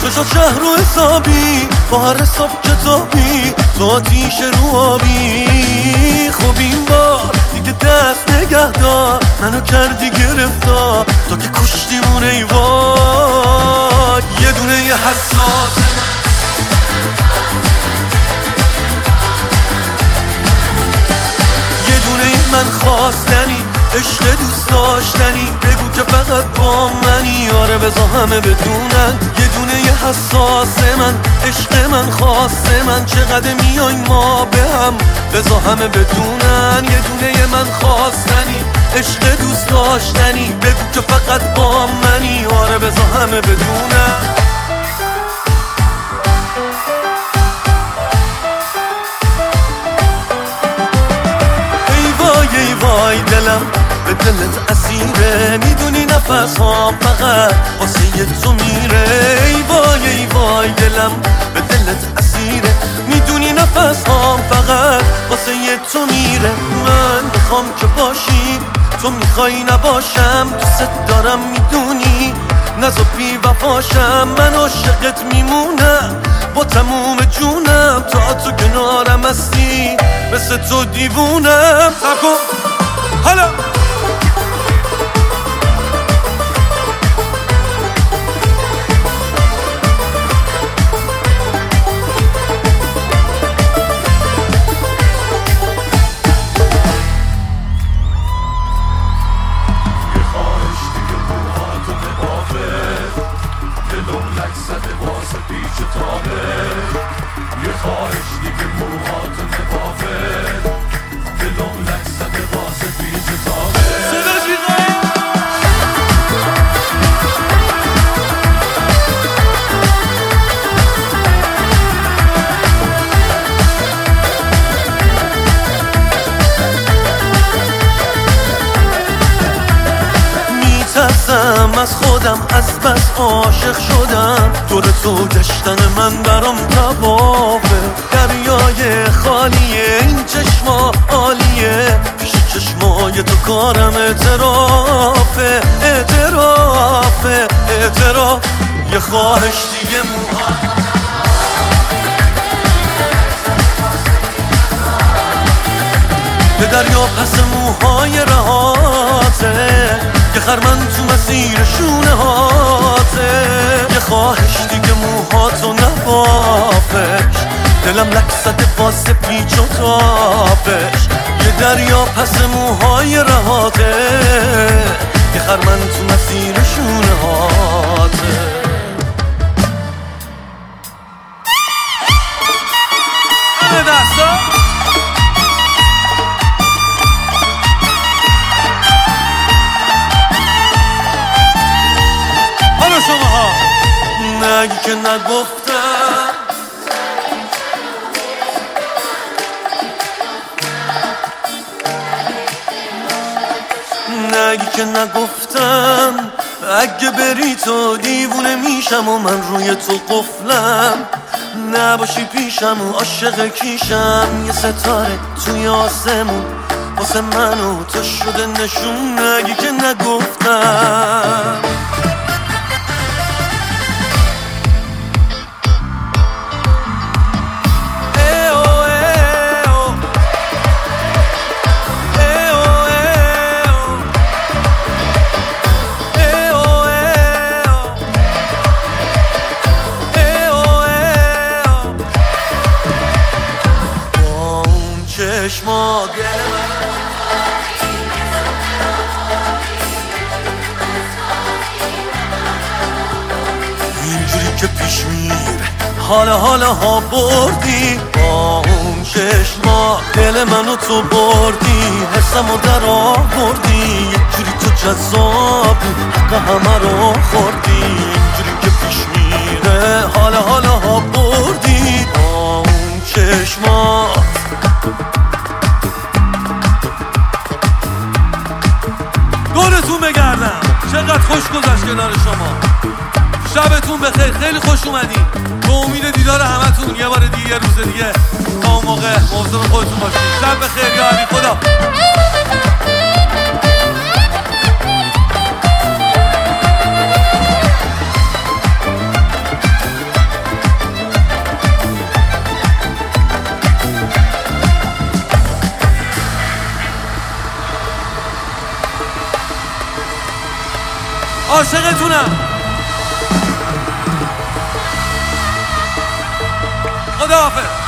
چشات شهر و حسابی با هر حساب کتابی تو آتیش رو آبی. خب این بار دیگه دست نگه دار منو کردی گرفتار تا که کشتیمون ای وای. یه دونه یه حساس یه دونه من خواستنی عشق دوست داشتنی بگو که فقط با منی. آره بذار همه بدونن یه دونه یه حساس من عشق من خواست من چقدر میای ما به هم بذار همه بدونن یه دونه یه من خواستنی عشق دوست داشتنی بگو که فقط با منی. آره بذار همه بدونن. ای وای دلم به دلت اسیره میدونی نفس هام فقط واسه تو میره. ای وای دلم به دلت اسیره میدونی نفس هام فقط واسه تو میره. من میخوام که باشی تو میخوای نباشم دوست دارم میدونی نزا بی وفاشم من عاشقت میمونم با تموم جونم تا تو کنارم هستی مثل تو دیوونم. سب حالا از خودم از بس عاشق شدم دور تو گشتن من برام توافه. دریای خالیه این چشما عالیه پیش چشمای تو کارم اعتراف یه خواهش دیگه به دریا پس موهای رهاته یه خرمن تو مسیر شونه هاته. یه خواهش دیگه موهاتو نبافش دلم لک زده واسه پیچ و تابش. یه دریا پس موهای رهاته یه خرمن تو مسیر شونه هاته. همه دستا شماها نگی که نگفتم نگی که نگفتم اگه بری تو دیوونه میشم و من روی تو قفلم نباشی پیشم و عاشق کیشم. یه ستاره توی آسمون واسه من و تو شده نشون. نگی که نگفتم چشما اینجوری که پیش میره حالا ها بردی با اون چشما دل منو تو بردی حسمو در آوردی یه جوری تو جذابی حق همه رو خوردی. اینجوری که پیش میره حالا ها بردی با اون چشما. دورتون بگردم چقدر خوش گذشت کنار شما. شبتون بخیر خیلی خوش اومدین. به امید دیدار همتون یه بار دیگه یه روز دیگه تا اون موقع مواظب خودتون باشید. شب بخیر یا علی خدا. عاشقتونم. خداحافظ.